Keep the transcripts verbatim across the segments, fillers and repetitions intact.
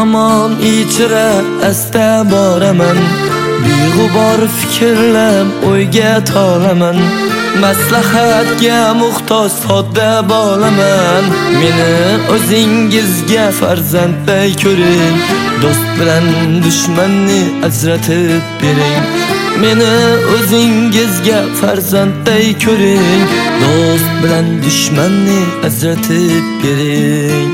zamon ichra asta boraman, beg'ubor fikrlab o'yga tolaman, maslahatga muhtoj sodda bolaman. Meni o'zingizga farzandday ko'ring, do'st bilan dushmanni ajratib bering. Meni o'zingizga farzandday ko'ring, do'st bilan dushmanni ajratib bering.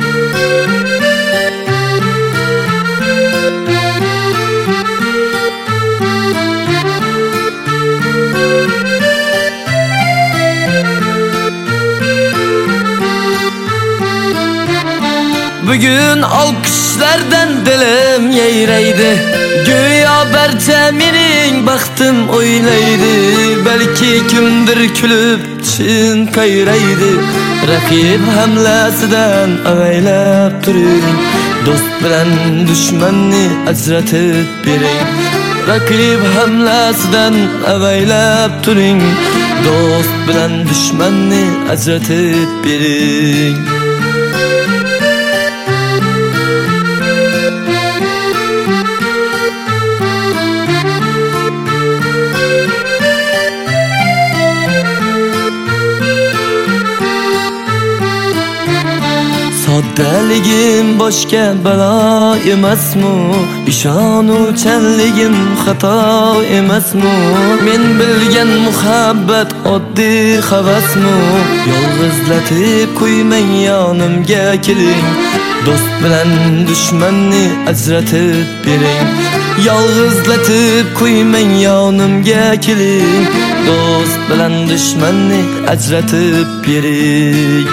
Bugün alkışlardan dilim yayraydi, go'yo barcha mening baxtim o'ylaydi. Balki kimdir kulib chin qayraydi, raqib hamlasidan avaylab turing, do'st bilan dushmanni ajratib bering. Raqib hamlasidan avaylab turing, do'st bilan dushmanni ajratib bering. Soddaligim boshga balo emasmi? Ishonuvchanligim xato emasmi? Men bilgan muhabbat oddiy havasmi? Yolg'izlatib qo'ymang, yonimga keling, do'st bilan dushmanni ajratib bering. Yolg'izlatib qo'ymang, yonimga keling, do'st bilan dushmanni ajratib bering.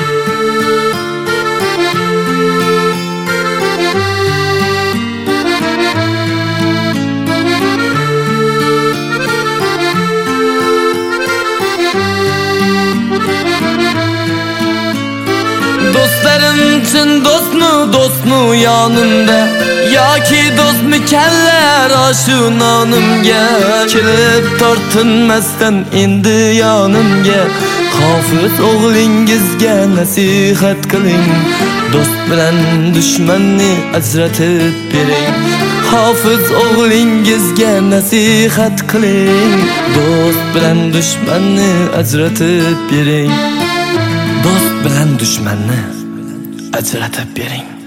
Dostlarım için dostmu, dostmu yanımda, yoki do'stmikanlar oshunonimga kelib tortinmasdan endi yonimga. Hofiz o'g'lingizga nasihat qiling, do'st bilan dushmanni ajratib bering. Hofiz o'g'lingizga nasihat qiling, do'st bilan dushmanni ajratib bering. Do'st bilan dushmanni ajratib bering.